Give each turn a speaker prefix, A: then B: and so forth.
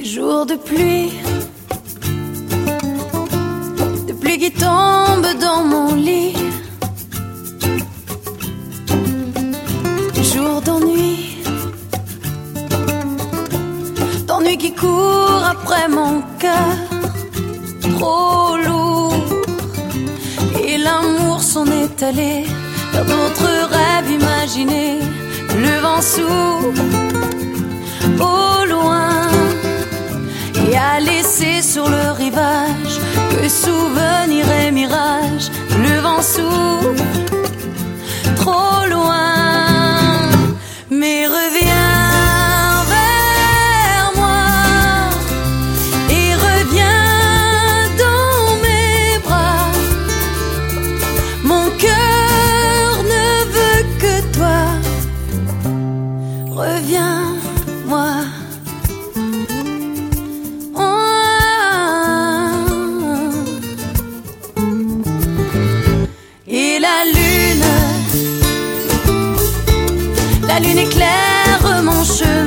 A: Jour de pluie qui tombe dans mon lit. Jour d'ennui, d'ennui qui court après mon cœur, trop lourd. Et l'amour s'en est allé vers d'autres rêves imaginés. Le vent souffle au loin et a laissé sur le rivage que souvenirs et mirages. Le vent souffle trop loin, mais reviens vers moi et reviens dans mes bras. Mon cœur ne veut que toi. Reviens-moi. La lune éclaire mon chemin.